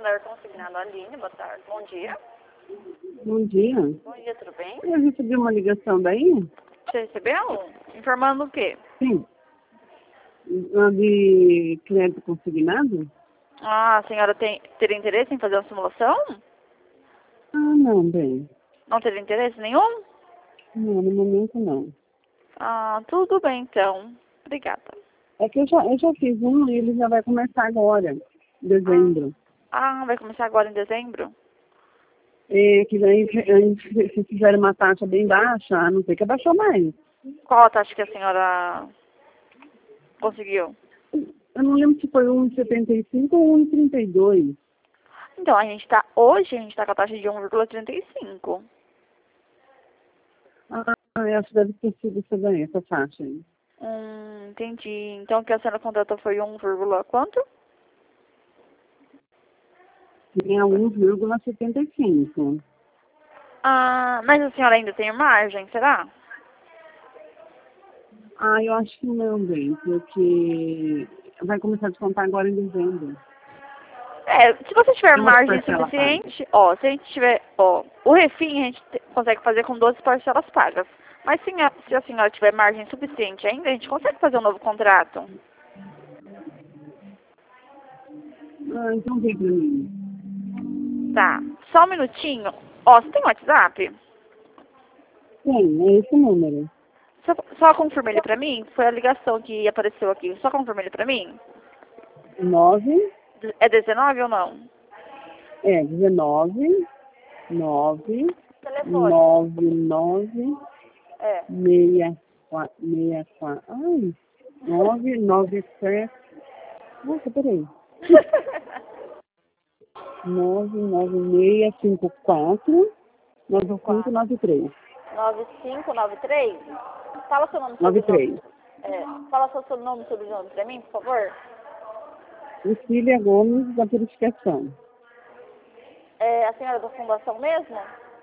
Santander Consignado, Aline, boa tarde. Bom dia. Bom dia. Bom dia, tudo bem? Eu recebi uma ligação daí? Você recebeu? Informando o quê? Sim. Uma de crédito consignado? Ah, a senhora teria interesse em fazer uma simulação? Ah, não, bem. Não teria interesse nenhum? Não, no momento não. Ah, tudo bem então. Obrigada. É que eu já fiz um e ele já vai começar agora, em dezembro. Ah, vai começar agora em dezembro? É que daí se fizeram uma taxa bem baixa, a não ser que abaixou mais. Qual a taxa que a senhora conseguiu? Eu não lembro se foi 1,75 ou 1,32. Então, hoje a gente tá com a taxa de 1,35. Ah, eu acho que deve ter sido essa daí, essa taxa aí. Entendi. Então, o que a senhora contratou foi 1, quanto? Tinha 1,75. Ah, mas a senhora ainda tem margem, será? Ah, eu acho que não, bem, porque vai começar a descontar agora em dezembro. É, se você tiver Quantas margem parcelas paga? suficiente, se a gente tiver, o refim a gente consegue fazer com 12 parcelas pagas. Mas se a senhora tiver margem suficiente ainda, a gente consegue fazer um novo contrato. Ah, então vem pra mim. Tá, só um minutinho. Ó, você tem WhatsApp? Tem, é esse número. Só confirma ele pra mim. Foi a ligação que apareceu aqui. Só confirma ele pra mim. 9, É 19 ou não? 19, 9, Telefone. 9, 9, É. 64, 64, ai, 9, 9, 7, nossa, peraí. 9, 9, 6, 5, 4, 9, 5, 9, 3. 9593? Fala seu nome e 9, sobrenome. 3. Fala só seu nome e sobrenome pra mim, por favor. Cecília Gomes, da Purificação. É a senhora da fundação mesmo?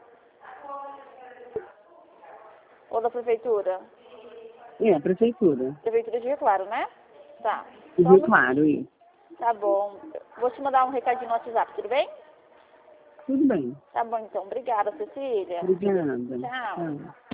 Ou da prefeitura? É, a prefeitura. Prefeitura de Rio Claro, né? Tá. Só Rio Claro, isso. Tá bom. Vou te mandar um recadinho no WhatsApp, tudo bem? Tudo bem. Tá bom então. Obrigada, Cecília. Obrigada. Tchau. Tchau.